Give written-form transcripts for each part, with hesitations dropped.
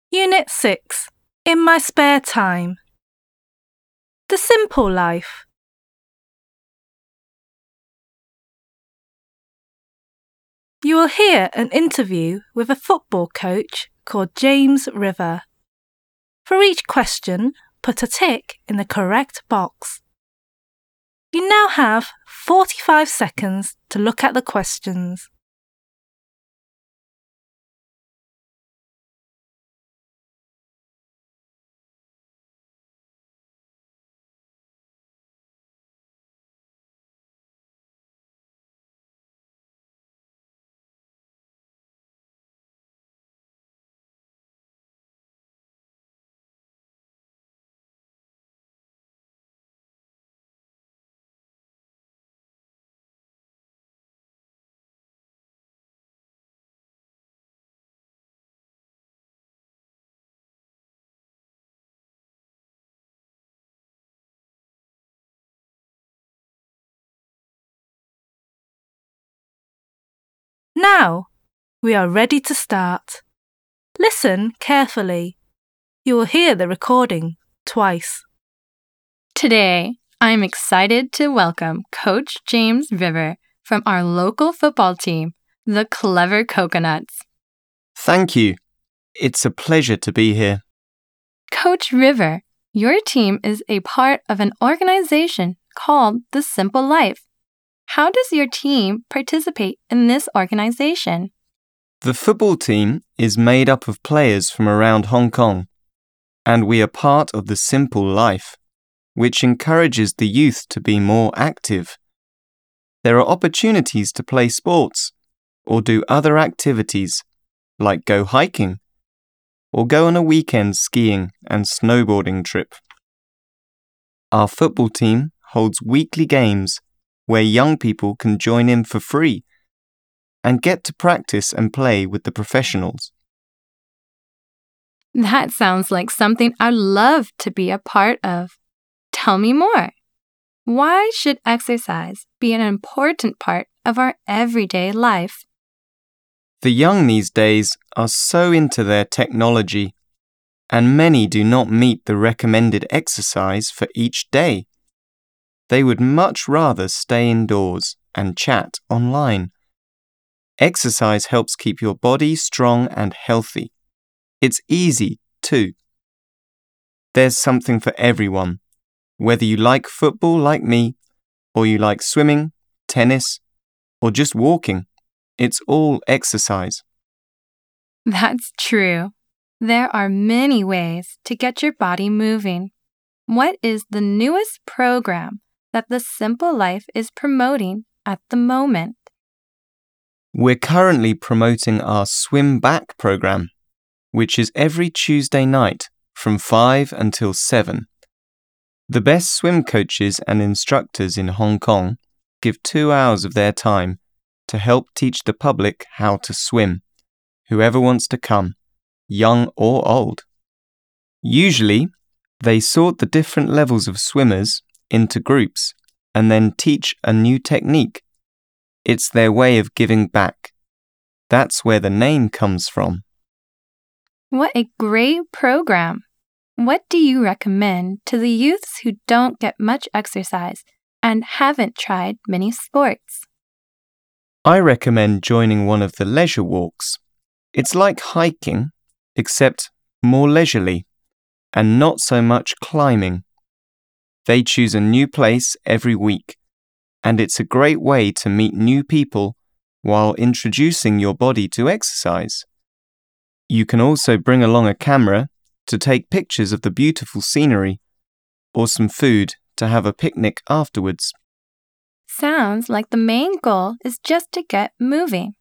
Unit 6. In my spare time. The simple life. You will hear an interview with a football coach called James River. For each question, put a tick in the correct box. You now have 45 seconds to look at the questions. Now, we are ready to start. Listen carefully. You will hear the recording twice. Today, I'm excited to welcome Coach James River from our local football team, the Clever Coconuts. Thank you. It's a pleasure to be here. Coach River, your team is a part of an organization called The Simple Life. How does your team participate in this organization? The football team is made up of players from around Hong Kong, and we are part of the Simple Life, which encourages the youth to be more active. There are opportunities to play sports or do other activities, like go hiking or go on a weekend skiing and snowboarding trip. Our football team holds weekly games where young people can join in for free and get to practice and play with the professionals. That sounds like something I'd love to be a part of. Tell me more. Why should exercise be an important part of our everyday life? The young these days are so into their technology, and many do not meet the recommended exercise for each day. They would much rather stay indoors and chat online. Exercise helps keep your body strong and healthy. It's easy, too. There's something for everyone, whether you like football like me, or you like swimming, tennis, or just walking. It's all exercise. That's true. There are many ways to get your body moving. What is the newest program that The Simple Life is promoting at the moment? We're currently promoting our Swim Back program, which is every Tuesday night from 5 until 7. The best swim coaches and instructors in Hong Kong give 2 hours of their time to help teach the public how to swim, whoever wants to come, young or old. Usually, they sort the different levels of swimmers into groups and then teach a new technique. It's their way of giving back. That's where the name comes from. What a great program! What do you recommend to the youths who don't get much exercise and haven't tried many sports? I recommend joining one of the leisure walks. It's like hiking, except more leisurely, and not so much climbing. They choose a new place every week, and it's a great way to meet new people while introducing your body to exercise. You can also bring along a camera to take pictures of the beautiful scenery, or some food to have a picnic afterwards. Sounds like the main goal is just to get moving.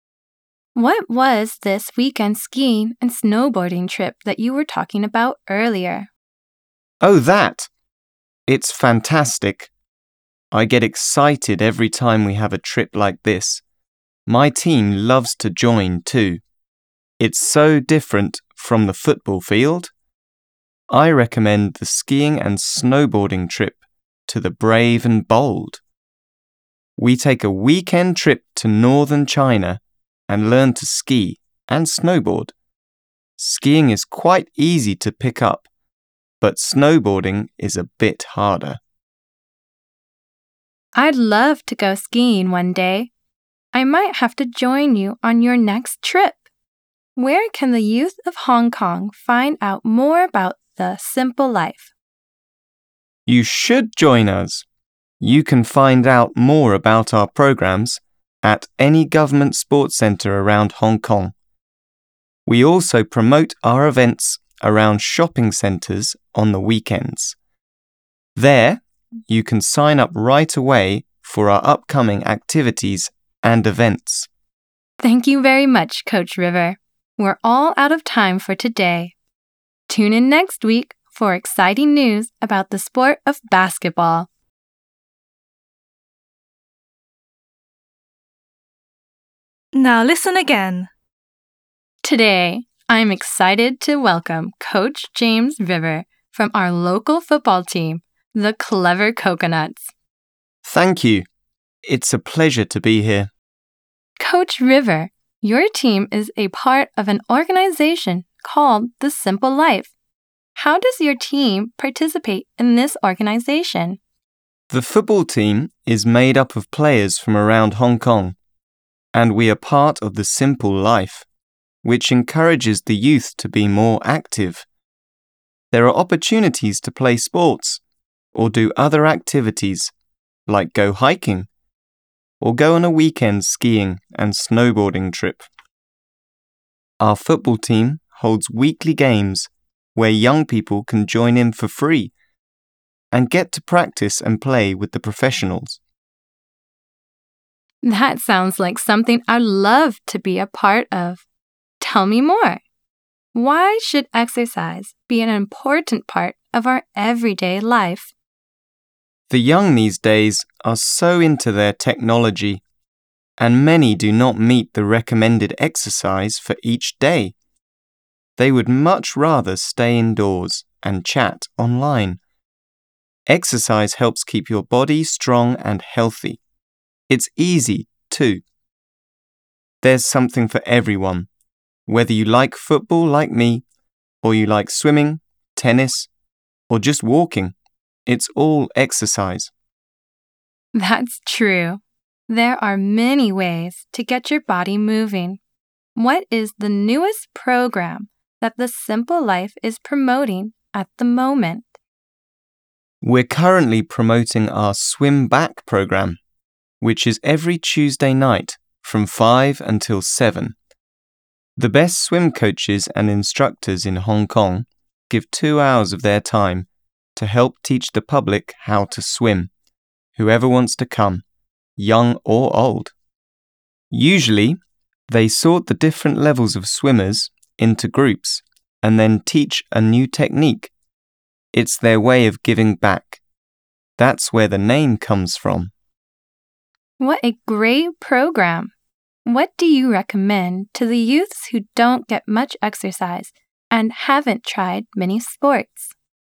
What was this weekend skiing and snowboarding trip that you were talking about earlier? Oh, that! It's fantastic. I get excited every time we have a trip like this. My team loves to join too. It's so different from the football field. I recommend the skiing and snowboarding trip to the Brave and Bold. We take a weekend trip to northern China and learn to ski and snowboard. Skiing is quite easy to pick up, but snowboarding is a bit harder. I'd love to go skiing one day. I might have to join you on your next trip. Where can the youth of Hong Kong find out more about the simple life? You should join us. You can find out more about our programs at any government sports centre around Hong Kong. We also promote our events around shopping centres on the weekends. There, you can sign up right away for our upcoming activities and events. Thank you very much, Coach River. We're all out of time for today. Tune in next week for exciting news about the sport of basketball. Now listen again. Today, I'm excited to welcome Coach James River from our local football team, the Clever Coconuts. Thank you. It's a pleasure to be here. Coach River, your team is a part of an organization called The Simple Life. How does your team participate in this organization? The football team is made up of players from around Hong Kong, and we are part of The Simple Life, which encourages the youth to be more active. There are opportunities to play sports or do other activities like go hiking or go on a weekend skiing and snowboarding trip. Our football team holds weekly games where young people can join in for free and get to practice and play with the professionals. That sounds like something I'd love to be a part of. Tell me more. Why should exercise be an important part of our everyday life? The young these days are so into their technology, and many do not meet the recommended exercise for each day. They would much rather stay indoors and chat online. Exercise helps keep your body strong and healthy. It's easy, too. There's something for everyone, whether you like football like me, or you like swimming, tennis, or just walking. It's all exercise. That's true. There are many ways to get your body moving. What is the newest program that The Simple Life is promoting at the moment? We're currently promoting our Swim Back program, which is every Tuesday night from 5 until 7. The best swim coaches and instructors in Hong Kong give 2 hours of their time to help teach the public how to swim, whoever wants to come, young or old. Usually, they sort the different levels of swimmers into groups and then teach a new technique. It's their way of giving back. That's where the name comes from. What a great program! What do you recommend to the youths who don't get much exercise and haven't tried many sports?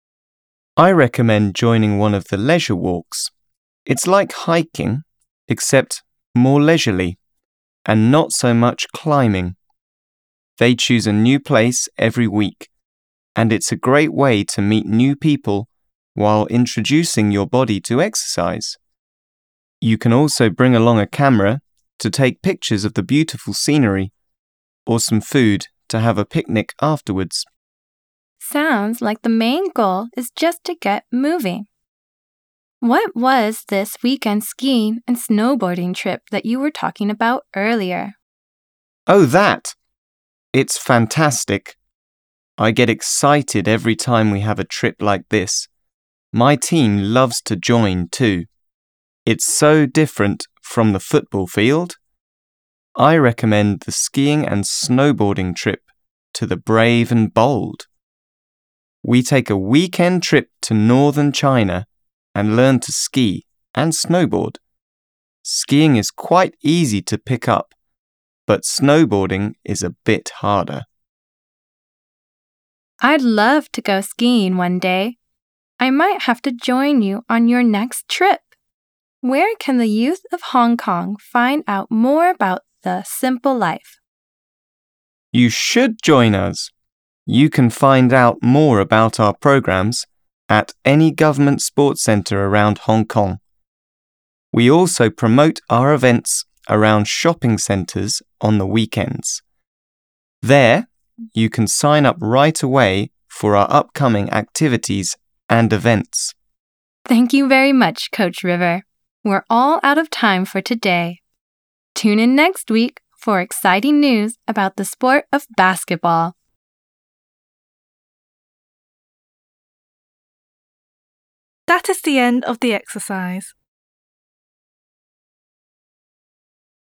I recommend joining one of the leisure walks. It's like hiking, except more leisurely and not so much climbing. They choose a new place every week, and it's a great way to meet new people while introducing your body to exercise. You can also bring along a camera to take pictures of the beautiful scenery or some food to have a picnic afterwards. Sounds like the main goal is just to get moving. What was this weekend skiing and snowboarding trip that you were talking about earlier? Oh, that! It's fantastic. I get excited every time we have a trip like this. My team loves to join too. It's so different from the football field. I recommend the skiing and snowboarding trip to the brave and bold. We take a weekend trip to northern China and learn to ski and snowboard. Skiing is quite easy to pick up, but snowboarding is a bit harder. I'd love to go skiing one day. I might have to join you on your next trip. Where can the youth of Hong Kong find out more about the simple life? You should join us. You can find out more about our programs at any government sports centre around Hong Kong. We also promote our events around shopping centres on the weekends. There, you can sign up right away for our upcoming activities and events. Thank you very much, Coach River. We're all out of time for today. Tune in next week for exciting news about the sport of basketball. That is the end of the exercise.